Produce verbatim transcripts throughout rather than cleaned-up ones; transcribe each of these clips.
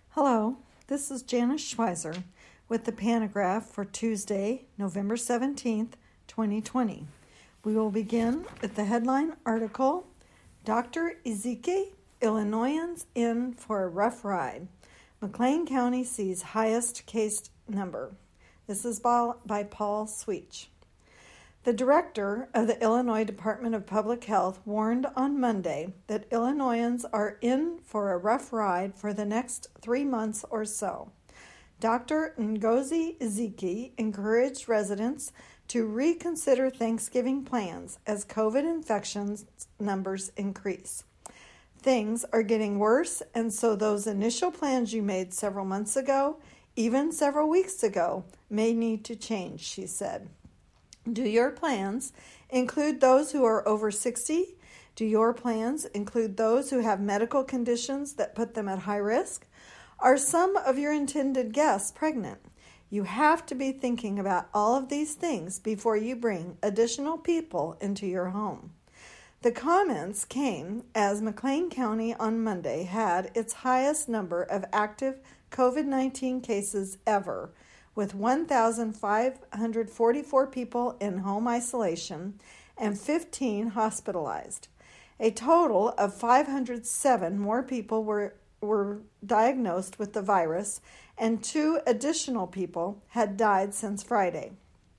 Hello, this is Janice Schweizer with the Panagraph for Tuesday, November seventeenth, twenty twenty. We will begin with the headline article, Doctor Ezike, Illinoisans in for a rough ride. McLean County sees highest case number. This is by, by Paul Sweech. The director of the Illinois Department of Public Health warned on Monday that Illinoisans are in for a rough ride for the next three months or so. Doctor Ngozi Ezike encouraged residents to reconsider Thanksgiving plans as COVID infections numbers increase. Things are getting worse, and so those initial plans you made several months ago, even several weeks ago, may need to change, she said. Do your plans include those who are over sixty? Do your plans include those who have medical conditions that put them at high risk? Are some of your intended guests pregnant? You have to be thinking about all of these things before you bring additional people into your home. The comments came as McLean County on Monday had its highest number of active COVID nineteen cases ever, with one thousand five hundred forty-four people in home isolation and fifteen hospitalized. A total of five hundred seven more people were, were diagnosed with the virus, and two additional people had died since Friday.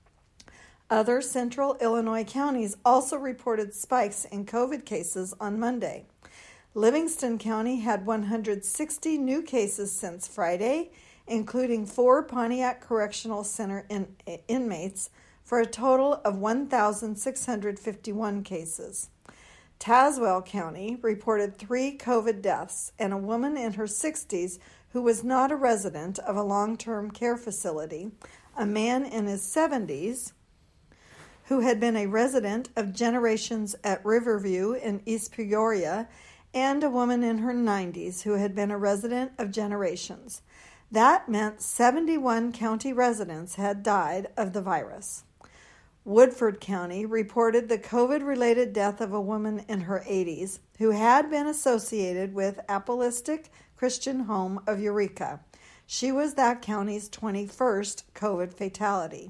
Other central Illinois counties also reported spikes in COVID cases on Monday. Livingston County had one hundred sixty new cases since Friday, including four Pontiac Correctional Center in, inmates, for a total of one thousand six hundred fifty-one cases. Tazewell County reported three COVID deaths and a woman in her sixties who was not a resident of a long-term care facility, a man in his seventies who had been a resident of Generations at Riverview in East Peoria, and a woman in her nineties who had been a resident of Generations. That meant seventy-one county residents had died of the virus. Woodford County reported the COVID-related death of a woman in her eighties who had been associated with Apostolic Christian Home of Eureka. She was that county's twenty-first COVID fatality.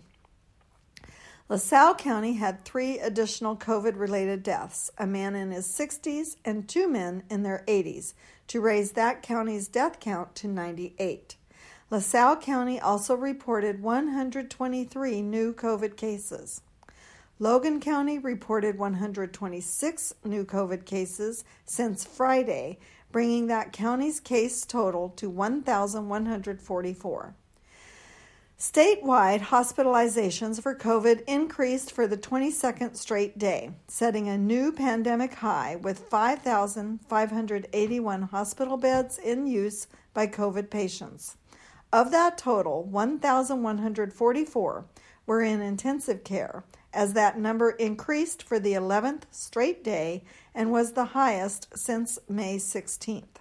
LaSalle County had three additional COVID-related deaths, a man in his sixties and two men in their eighties, to raise that county's death count to ninety-eight. LaSalle County also reported one hundred twenty-three new COVID cases. Logan County reported one hundred twenty-six new COVID cases since Friday, bringing that county's case total to one thousand one hundred forty-four. Statewide hospitalizations for COVID increased for the twenty-second straight day, setting a new pandemic high with five thousand five hundred eighty-one hospital beds in use by COVID patients. Of that total, one thousand one hundred forty-four were in intensive care, as that number increased for the eleventh straight day and was the highest since May sixteenth.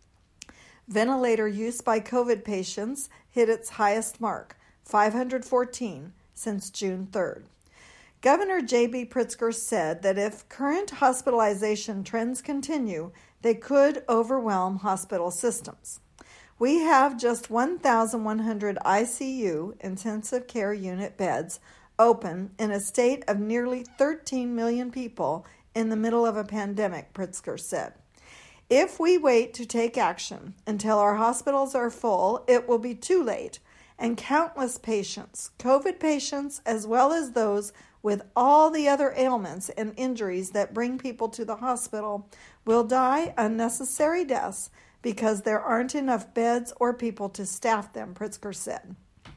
Ventilator use by COVID patients hit its highest mark, five hundred fourteen, since June third. Governor J B Pritzker said that if current hospitalization trends continue, they could overwhelm hospital systems. We have just one thousand one hundred I C U, intensive care unit beds, open in a state of nearly thirteen million people in the middle of a pandemic, Pritzker said. If we wait to take action until our hospitals are full, it will be too late, and countless patients, COVID patients as well as those with all the other ailments and injuries that bring people to the hospital, will die unnecessary deaths because there aren't enough beds or people to staff them, Pritzker said.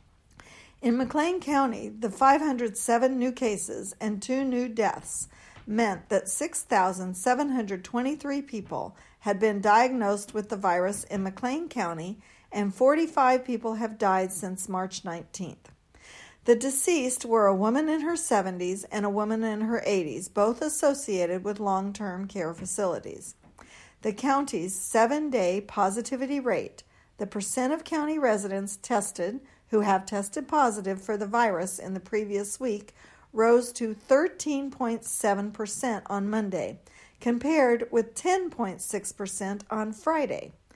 In McLean County, the five hundred seven new cases and two new deaths meant that six thousand seven hundred twenty-three people had been diagnosed with the virus in McLean County, and forty-five people have died since March nineteenth. The deceased were a woman in her seventies and a woman in her eighties, both associated with long-term care facilities. The county's seven-day positivity rate, the percent of county residents tested who have tested positive for the virus in the previous week, rose to thirteen point seven percent on Monday, compared with ten point six percent on Friday.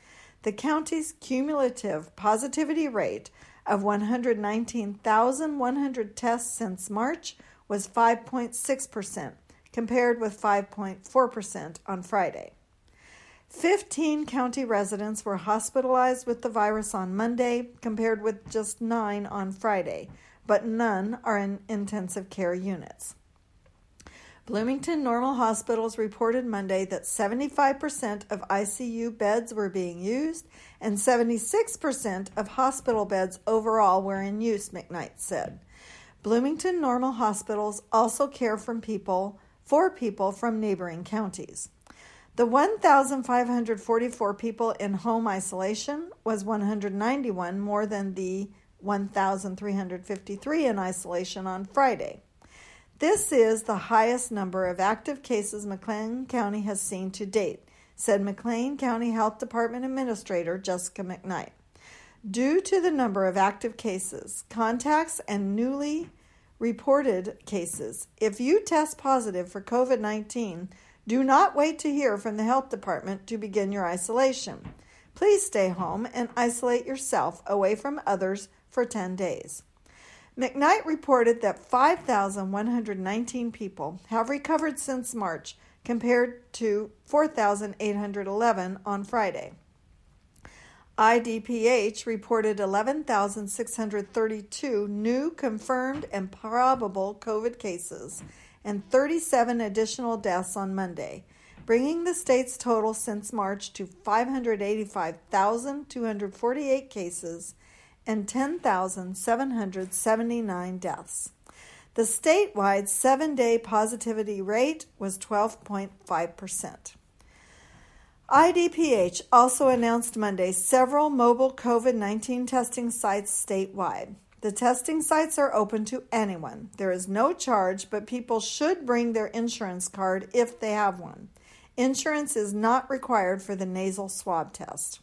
the county's cumulative positivity rate of one hundred nineteen thousand one hundred tests since March was five point six percent, compared with five point four percent on Friday. fifteen county residents were hospitalized with the virus on Monday, compared with just nine on Friday, but none are in intensive care units. Bloomington Normal Hospitals reported Monday that seventy-five percent of I C U beds were being used and seventy-six percent of hospital beds overall were in use, McKnight said. Bloomington Normal Hospitals also care from people, for people from neighboring counties. The one thousand five hundred forty-four people in home isolation was one hundred ninety-one more than the one thousand three hundred fifty-three in isolation on Friday. This is the highest number of active cases McLean County has seen to date, said McLean County Health Department Administrator Jessica McKnight. Due to the number of active cases, contacts, and newly reported cases, if you test positive for covid nineteen, do not wait to hear from the health department to begin your isolation. Please stay home and isolate yourself away from others for ten days. McKnight reported that five thousand one hundred nineteen people have recovered since March, compared to four thousand eight hundred eleven on Friday. I D P H reported eleven thousand six hundred thirty-two new confirmed and probable COVID cases and thirty-seven additional deaths on Monday, bringing the state's total since March to five hundred eighty-five thousand two hundred forty-eight cases and ten thousand seven hundred seventy-nine deaths. The statewide seven-day positivity rate was twelve point five percent. I D P H also announced Monday several mobile covid nineteen testing sites statewide. The testing sites are open to anyone. There is no charge, but people should bring their insurance card if they have one. Insurance is not required for the nasal swab test.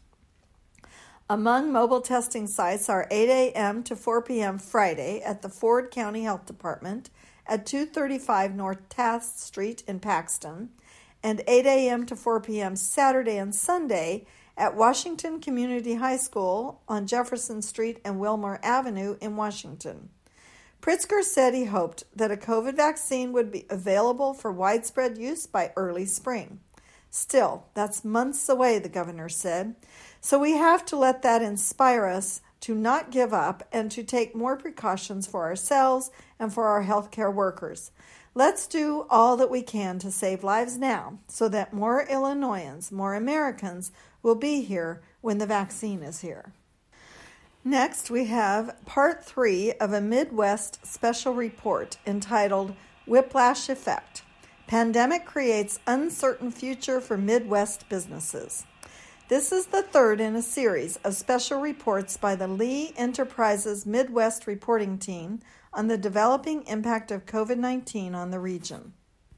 Among mobile testing sites are eight a.m. to four p.m. Friday at the Ford County Health Department at two thirty-five North Taft Street in Paxton, and eight a.m. to four p.m. Saturday and Sunday at Washington Community High School on Jefferson Street and Wilmer Avenue in Washington. Pritzker said he hoped that a COVID vaccine would be available for widespread use by early spring. Still, that's months away, the governor said. So we have to let that inspire us to not give up and to take more precautions for ourselves and for our healthcare workers. Let's do all that we can to save lives now so that more Illinoisans, more Americans, will be here when the vaccine is here. Next, we have part three of a Midwest special report entitled Whiplash Effect. Pandemic creates uncertain future for Midwest businesses. This is the third in a series of special reports by the Lee Enterprises Midwest reporting team on the developing impact of covid nineteen on the region.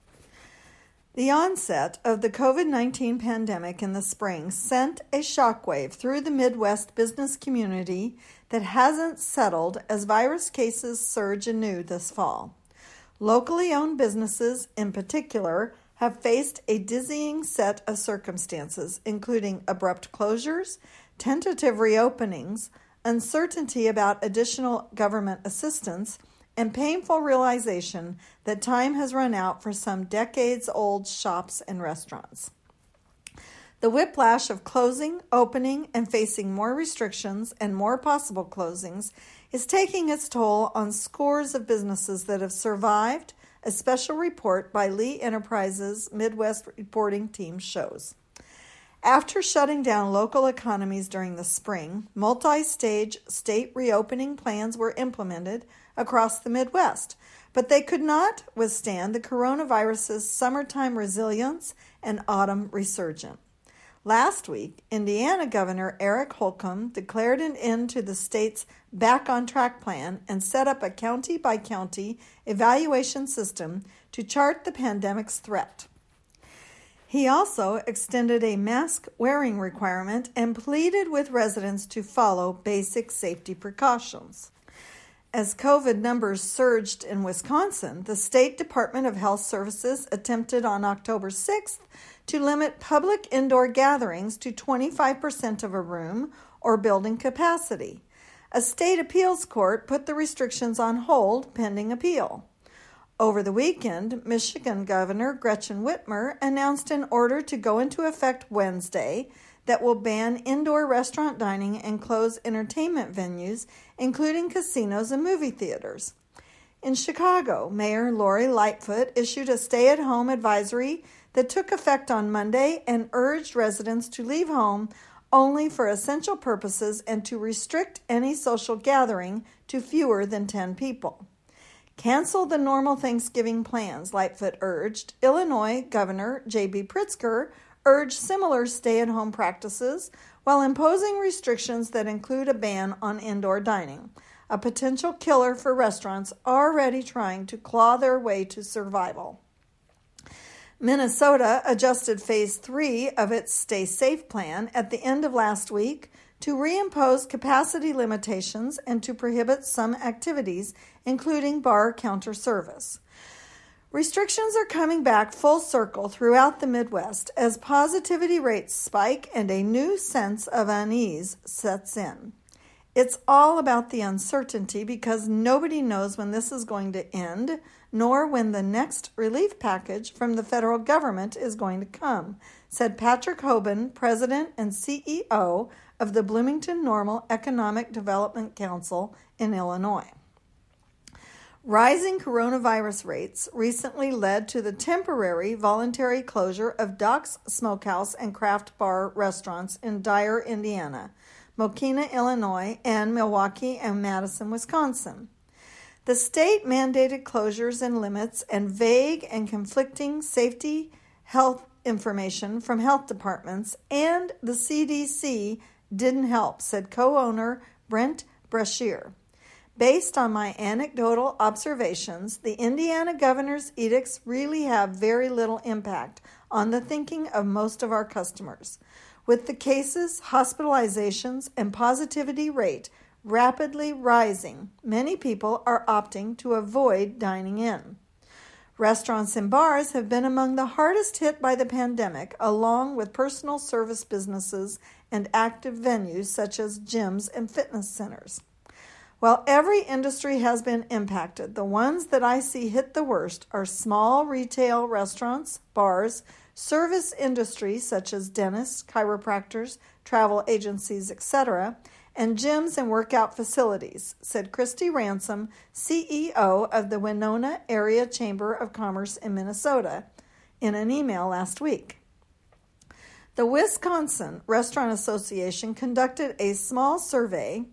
The onset of the covid nineteen pandemic in the spring sent a shockwave through the Midwest business community that hasn't settled as virus cases surge anew this fall. Locally owned businesses, in particular, have faced a dizzying set of circumstances, including abrupt closures, tentative reopenings, uncertainty about additional government assistance, and painful realization that time has run out for some decades-old shops and restaurants. The whiplash of closing, opening, and facing more restrictions and more possible closings is taking its toll on scores of businesses that have survived, a special report by Lee Enterprises Midwest reporting team shows. After shutting down local economies during the spring, multi-stage state reopening plans were implemented across the Midwest, but they could not withstand the coronavirus's summertime resilience and autumn resurgence. Last week, Indiana Governor Eric Holcomb declared an end to the state's Back on Track plan and set up a county-by-county evaluation system to chart the pandemic's threat. He also extended a mask-wearing requirement and pleaded with residents to follow basic safety precautions. As COVID numbers surged in Wisconsin, the State Department of Health Services attempted on October sixth to limit public indoor gatherings to twenty-five percent of a room or building capacity. A state appeals court put the restrictions on hold pending appeal. Over the weekend, Michigan Governor Gretchen Whitmer announced an order to go into effect Wednesday that will ban indoor restaurant dining and close entertainment venues, including casinos and movie theaters. In Chicago, Mayor Lori Lightfoot issued a stay-at-home advisory that took effect on Monday and urged residents to leave home only for essential purposes and to restrict any social gathering to fewer than ten people. Cancel the normal Thanksgiving plans, Lightfoot urged. Illinois Governor J B Pritzker urged similar stay-at-home practices while imposing restrictions that include a ban on indoor dining, a potential killer for restaurants already trying to claw their way to survival. Minnesota adjusted phase three of its Stay Safe plan at the end of last week to reimpose capacity limitations and to prohibit some activities, including bar counter service. Restrictions are coming back full circle throughout the Midwest as positivity rates spike and a new sense of unease sets in. It's all about the uncertainty because nobody knows when this is going to end, nor when the next relief package from the federal government is going to come, said Patrick Hoban, president and C E O of the Bloomington Normal Economic Development Council in Illinois. Rising coronavirus rates recently led to the temporary voluntary closure of Doc's Smokehouse and Craft Bar restaurants in Dyer, Indiana, Mokena, Illinois, and Milwaukee and Madison, Wisconsin. The state mandated closures and limits and vague and conflicting safety health information from health departments, and the C D C didn't help, said co-owner Brent Brashear. Based on my anecdotal observations, the Indiana governor's edicts really have very little impact on the thinking of most of our customers. With the cases, hospitalizations, and positivity rate rapidly rising, many people are opting to avoid dining in. Restaurants and bars have been among the hardest hit by the pandemic, along with personal service businesses and active venues such as gyms and fitness centers. While every industry has been impacted, the ones that I see hit the worst are small retail restaurants, bars, service industries such as dentists, chiropractors, travel agencies, et cetera, and gyms and workout facilities, said Christy Ransom, C E O of the Winona Area Chamber of Commerce in Minnesota, in an email last week. The Wisconsin Restaurant Association conducted a small survey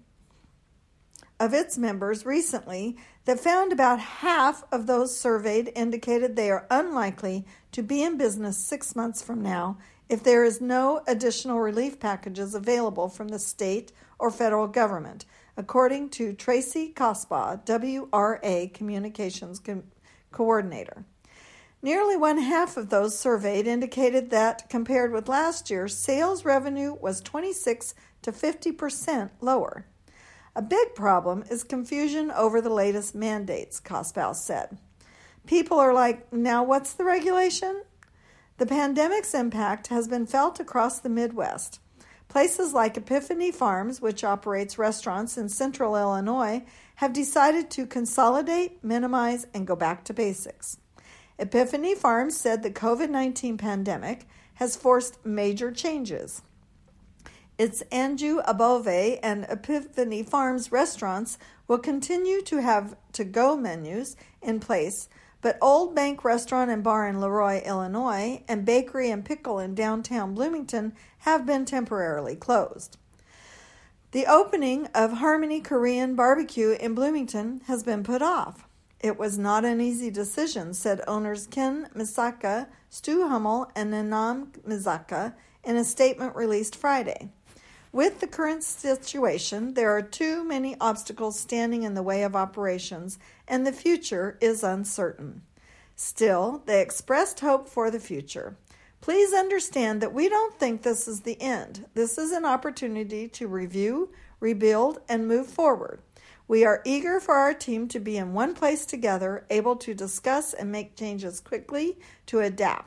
of its members recently that found about half of those surveyed indicated they are unlikely to be in business six months from now if there is no additional relief packages available from the state or federal government, according to Tracy Cosbaugh, W R A Communications Co- Coordinator. Nearly one half of those surveyed indicated that, compared with last year, sales revenue was twenty-six to fifty percent lower. A big problem is confusion over the latest mandates, Cosbaugh said. People are like, now what's the regulation? The pandemic's impact has been felt across the Midwest. Places like Epiphany Farms, which operates restaurants in central Illinois, have decided to consolidate, minimize, and go back to basics. Epiphany Farms said the covid nineteen pandemic has forced major changes. Its Anjou Above and Epiphany Farms restaurants will continue to have to-go menus in place, but Old Bank Restaurant and Bar in Leroy, Illinois, and Bakery and Pickle in downtown Bloomington have been temporarily closed. The opening of Harmony Korean Barbecue in Bloomington has been put off. It was not an easy decision, said owners Ken Misaka, Stu Hummel, and Nanam Misaka in a statement released Friday. With the current situation, there are too many obstacles standing in the way of operations, and the future is uncertain. Still, they expressed hope for the future. Please understand that we don't think this is the end. This is an opportunity to review, rebuild, and move forward. We are eager for our team to be in one place together, able to discuss and make changes quickly to adapt,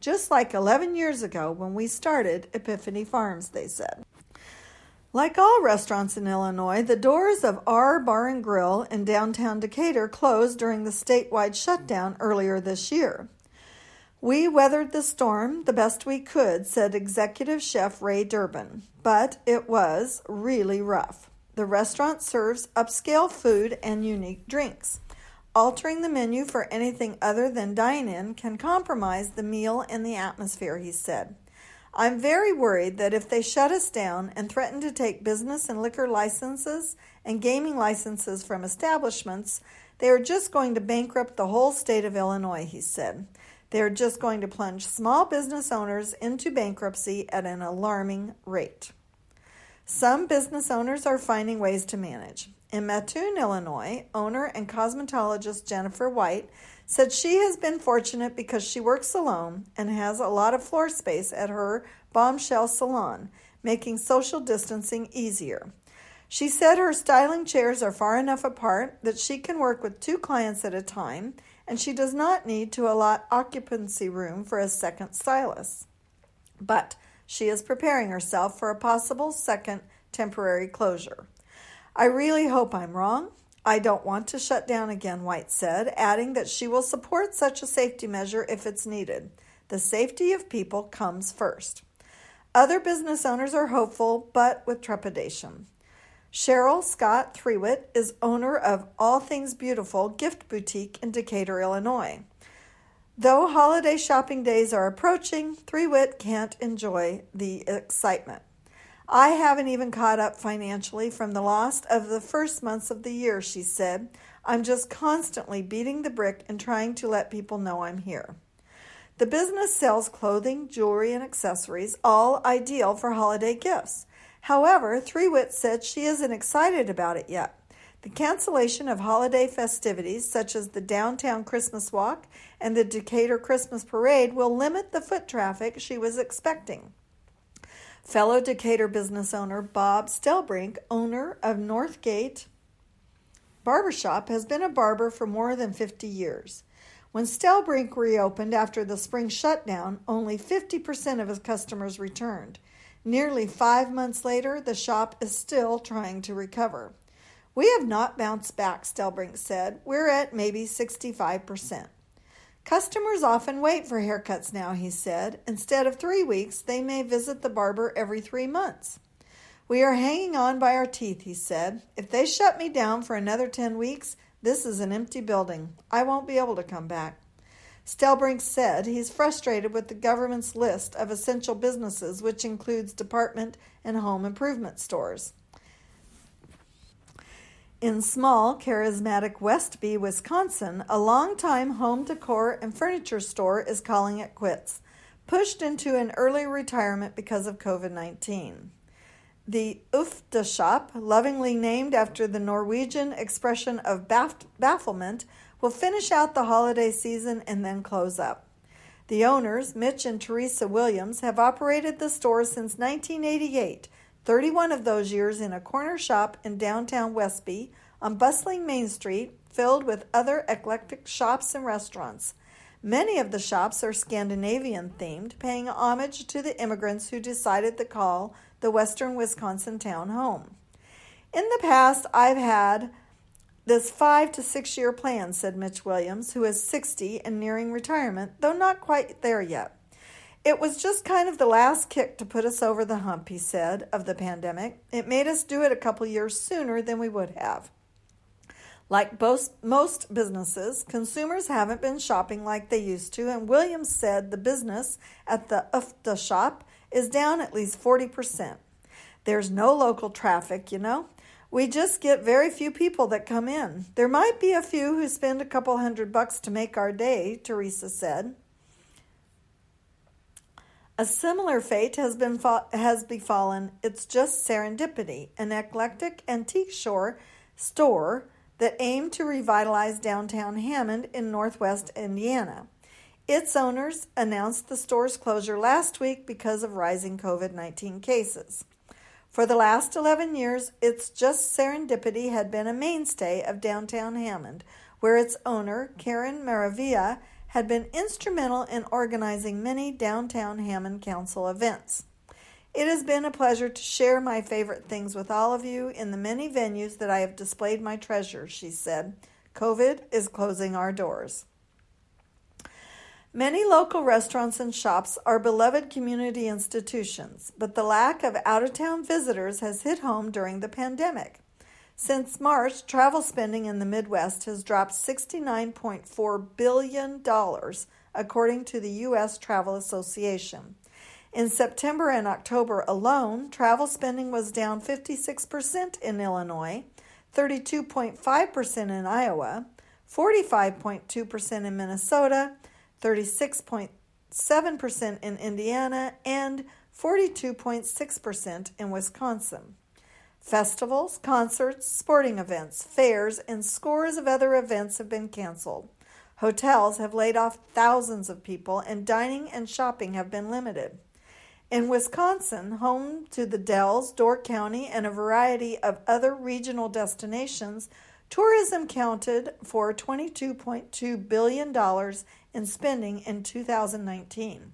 just like eleven years ago when we started Epiphany Farms, they said. Like all restaurants in Illinois, the doors of our Bar and Grill in downtown Decatur closed during the statewide shutdown earlier this year. We weathered the storm the best we could, said Executive Chef Ray Durbin, but it was really rough. The restaurant serves upscale food and unique drinks. Altering the menu for anything other than dine-in can compromise the meal and the atmosphere, he said. I'm very worried that if they shut us down and threaten to take business and liquor licenses and gaming licenses from establishments, they are just going to bankrupt the whole state of Illinois, he said. They are just going to plunge small business owners into bankruptcy at an alarming rate. Some business owners are finding ways to manage. In Mattoon, Illinois, owner and cosmetologist Jennifer White said she has been fortunate because she works alone and has a lot of floor space at her bombshell salon, making social distancing easier. She said her styling chairs are far enough apart that she can work with two clients at a time, and she does not need to allot occupancy room for a second stylist. But she is preparing herself for a possible second temporary closure. I really hope I'm wrong. I don't want to shut down again, White said, adding that she will support such a safety measure if it's needed. The safety of people comes first. Other business owners are hopeful, but with trepidation. Cheryl Scott Threewitt is owner of All Things Beautiful Gift Boutique in Decatur, Illinois. Though holiday shopping days are approaching, Threewitt can't enjoy the excitement. I haven't even caught up financially from the loss of the first months of the year, she said. I'm just constantly beating the brick and trying to let people know I'm here. The business sells clothing, jewelry, and accessories, all ideal for holiday gifts. However, Threewitt said she isn't excited about it yet. The cancellation of holiday festivities, such as the Downtown Christmas Walk and the Decatur Christmas Parade, will limit the foot traffic she was expecting. Fellow Decatur business owner Bob Stelbrink, owner of Northgate Barbershop, has been a barber for more than fifty years. When Stelbrink reopened after the spring shutdown, only fifty percent of his customers returned. Nearly five months later, the shop is still trying to recover. We have not bounced back, Stelbrink said. We're at maybe sixty-five percent. Customers often wait for haircuts now, he said. Instead of three weeks, they may visit the barber every three months. We are hanging on by our teeth, he said. If they shut me down for another ten weeks, this is an empty building. I won't be able to come back. Stelbrink said he's frustrated with the government's list of essential businesses, which includes department and home improvement stores. In small, charismatic Westby, Wisconsin, a longtime home decor and furniture store is calling it quits, pushed into an early retirement because of covid nineteen. The Ufta Shop, lovingly named after the Norwegian expression of baff- bafflement, will finish out the holiday season and then close up. The owners, Mitch and Teresa Williams, have operated the store since nineteen eighty-eight, thirty-one of those years in a corner shop in downtown Westby on bustling Main Street, filled with other eclectic shops and restaurants. Many of the shops are Scandinavian-themed, paying homage to the immigrants who decided to call the western Wisconsin town home. In the past, I've had this five to six year plan, said Mitch Williams, who is sixty and nearing retirement, though not quite there yet. It was just kind of the last kick to put us over the hump, he said, of the pandemic. It made us do it a couple years sooner than we would have. Like most businesses, consumers haven't been shopping like they used to, and Williams said the business at the Ufta Shop is down at least forty percent. There's no local traffic, you know. We just get very few people that come in. There might be a few who spend a couple hundred bucks to make our day, Teresa said. A similar fate has been has befallen It's Just Serendipity, an eclectic antique store store that aimed to revitalize downtown Hammond in northwest Indiana. Its owners announced the store's closure last week because of rising covid nineteen cases. For the last eleven years, It's Just Serendipity had been a mainstay of downtown Hammond, where its owner, Karen Maravilla, had been instrumental in organizing many downtown Hammond Council events. It has been a pleasure to share my favorite things with all of you in the many venues that I have displayed my treasures, she said. COVID is closing our doors. Many local restaurants and shops are beloved community institutions, but the lack of out-of-town visitors has hit home during the pandemic. Since March, travel spending in the Midwest has dropped sixty-nine point four billion dollars, according to the U S Travel Association. In September and October alone, travel spending was down fifty-six percent in Illinois, thirty-two point five percent in Iowa, forty-five point two percent in Minnesota, thirty-six point seven percent in Indiana, and forty-two point six percent in Wisconsin. Festivals, concerts, sporting events, fairs, and scores of other events have been canceled. Hotels have laid off thousands of people, and dining and shopping have been limited. In Wisconsin, home to the Dells, Door County, and a variety of other regional destinations, tourism counted for twenty-two point two billion dollars in spending in two thousand nineteen.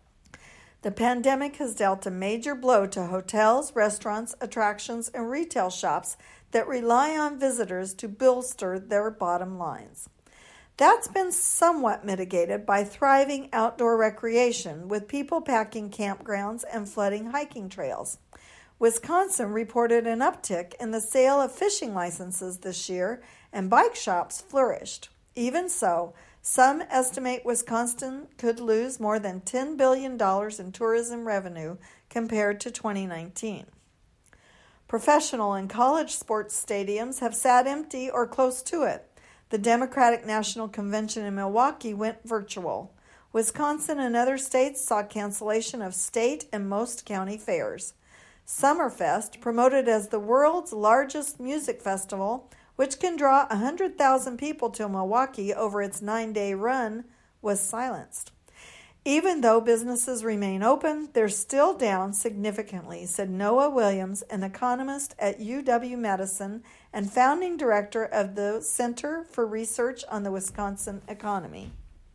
The pandemic has dealt a major blow to hotels, restaurants, attractions, and retail shops that rely on visitors to bolster their bottom lines. That's been somewhat mitigated by thriving outdoor recreation, with people packing campgrounds and flooding hiking trails. Wisconsin reported an uptick in the sale of fishing licenses this year, and bike shops flourished. Even so, some estimate Wisconsin could lose more than ten billion dollars in tourism revenue compared to twenty nineteen. Professional and college sports stadiums have sat empty or close to it. The Democratic National Convention in Milwaukee went virtual. Wisconsin and other states saw cancellation of state and most county fairs. Summerfest, promoted as the world's largest music festival, which can draw one hundred thousand people to Milwaukee over its nine-day run, was silenced. Even though businesses remain open, they're still down significantly, said Noah Williams, an economist at U W-Madison and founding director of the Center for Research on the Wisconsin Economy.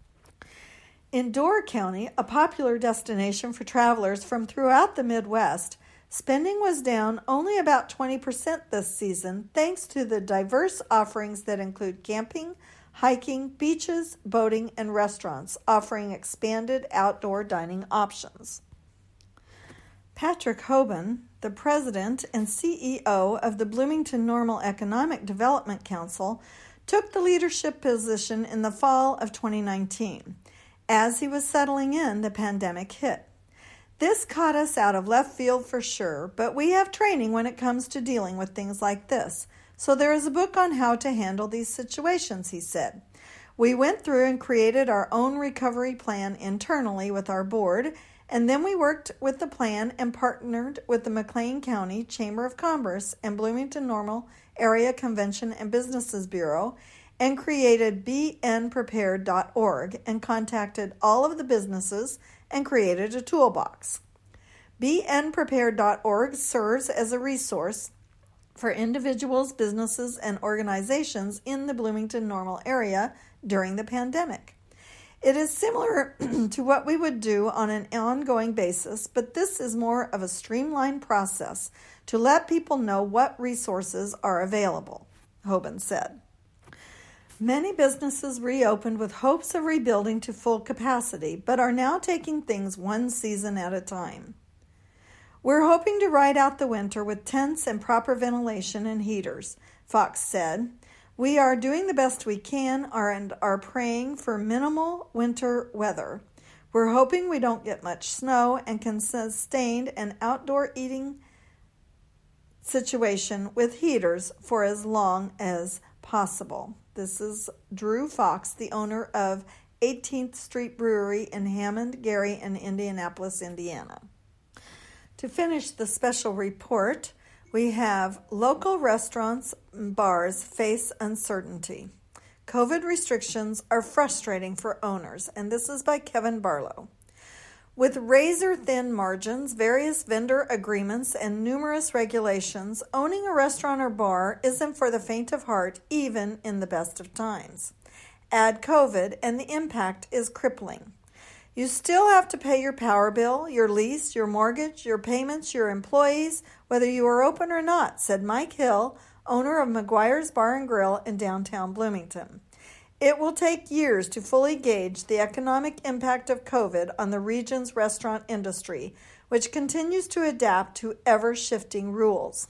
In Door County, a popular destination for travelers from throughout the Midwest, spending was down only about twenty percent this season, thanks to the diverse offerings that include camping, hiking, beaches, boating, and restaurants, offering expanded outdoor dining options. Patrick Hoban, the president and C E O of the Bloomington Normal Economic Development Council, took the leadership position in the fall of twenty nineteen. As he was settling in, the pandemic hit. This caught us out of left field for sure, but we have training when it comes to dealing with things like this. So there is a book on how to handle these situations, he said. We went through and created our own recovery plan internally with our board, and then we worked with the plan and partnered with the McLean County Chamber of Commerce and Bloomington Normal Area Convention and Businesses Bureau, and created b n prepared dot org and contacted all of the businesses and created a toolbox. b n prepared dot org serves as a resource for individuals, businesses, and organizations in the Bloomington Normal area during the pandemic. It is similar to what we would do on an ongoing basis, but this is more of a streamlined process to let people know what resources are available, Hoban said. Many businesses reopened with hopes of rebuilding to full capacity, but are now taking things one season at a time. We're hoping to ride out the winter with tents and proper ventilation and heaters, Fox said. We are doing the best we can and are praying for minimal winter weather. We're hoping we don't get much snow and can sustain an outdoor eating situation with heaters for as long as possible. This is Drew Fox, the owner of eighteenth Street Brewery in Hammond, Gary, and Indianapolis, Indiana. To finish the special report, we have local restaurants and bars face uncertainty. COVID restrictions are frustrating for owners, and this is by Kevin Barlow. With razor-thin margins, various vendor agreements, and numerous regulations, owning a restaurant or bar isn't for the faint of heart, even in the best of times. Add COVID, and the impact is crippling. You still have to pay your power bill, your lease, your mortgage, your payments, your employees, whether you are open or not, said Mike Hill, owner of McGuire's Bar and Grill in downtown Bloomington. It will take years to fully gauge the economic impact of COVID on the region's restaurant industry, which continues to adapt to ever-shifting rules.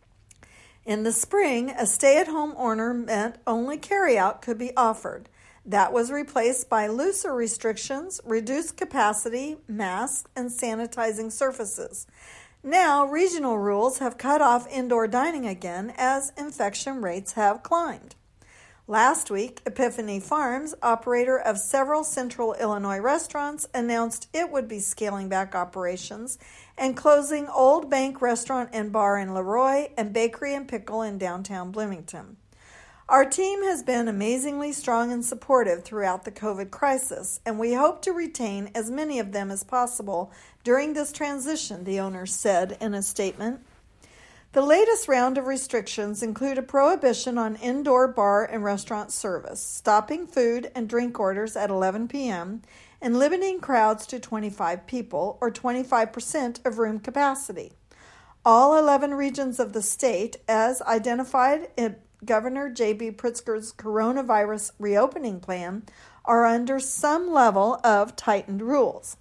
In the spring, a stay-at-home order meant only carryout could be offered. That was replaced by looser restrictions, reduced capacity, masks, and sanitizing surfaces. Now, regional rules have cut off indoor dining again as infection rates have climbed. Last week, Epiphany Farms, operator of several central Illinois restaurants, announced it would be scaling back operations and closing Old Bank Restaurant and Bar in Leroy and Bakery and Pickle in downtown Bloomington. Our team has been amazingly strong and supportive throughout the COVID crisis, and we hope to retain as many of them as possible during this transition, the owner said in a statement. The latest round of restrictions include a prohibition on indoor bar and restaurant service, stopping food and drink orders at eleven p.m., and limiting crowds to twenty-five people, or twenty-five percent of room capacity. All eleven regions of the state, as identified in Governor J B Pritzker's coronavirus reopening plan, are under some level of tightened rules.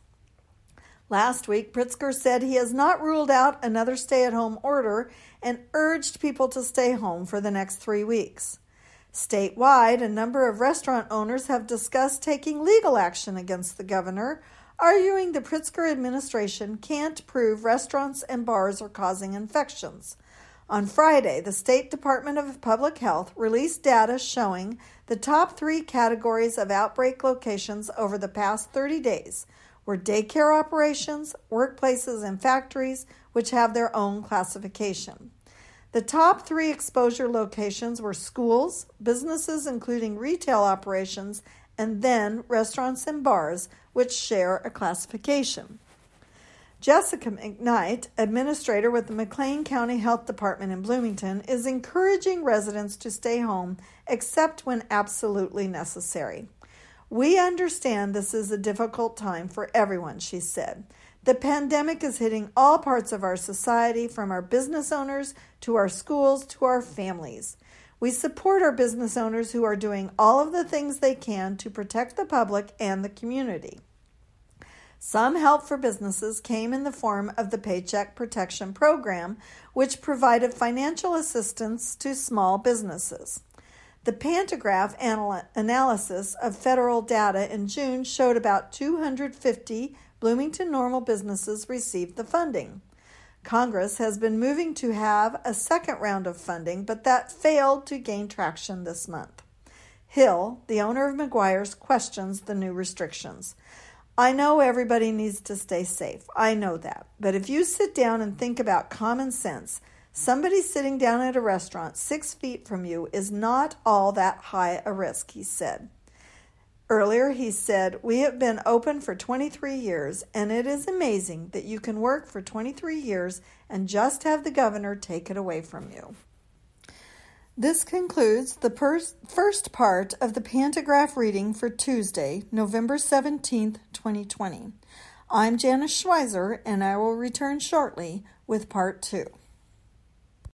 Last week, Pritzker said he has not ruled out another stay-at-home order and urged people to stay home for the next three weeks. Statewide, a number of restaurant owners have discussed taking legal action against the governor, arguing the Pritzker administration can't prove restaurants and bars are causing infections. On Friday, the State Department of Public Health released data showing the top three categories of outbreak locations over the past thirty days were daycare operations, workplaces, and factories, which have their own classification. The top three exposure locations were schools, businesses including retail operations, and then restaurants and bars, which share a classification. Jessica McKnight, administrator with the McLean County Health Department in Bloomington, is encouraging residents to stay home except when absolutely necessary. We understand this is a difficult time for everyone, she said. The pandemic is hitting all parts of our society, from our business owners to our schools to our families. We support our business owners who are doing all of the things they can to protect the public and the community. Some help for businesses came in the form of the Paycheck Protection Program, which provided financial assistance to small businesses. The Pantograph anal- analysis of federal data in June showed about two hundred fifty Bloomington Normal businesses received the funding. Congress has been moving to have a second round of funding, but that failed to gain traction this month. Hill, the owner of McGuire's, questions the new restrictions. I know everybody needs to stay safe. I know that. But if you sit down and think about common sense, somebody sitting down at a restaurant six feet from you is not all that high a risk, he said. Earlier, he said, we have been open for twenty-three years, and it is amazing that you can work for twenty-three years and just have the governor take it away from you. This concludes the per- first part of the Pantograph reading for Tuesday, November seventeenth, twenty twenty. I'm Janice Schweizer, and I will return shortly with part two.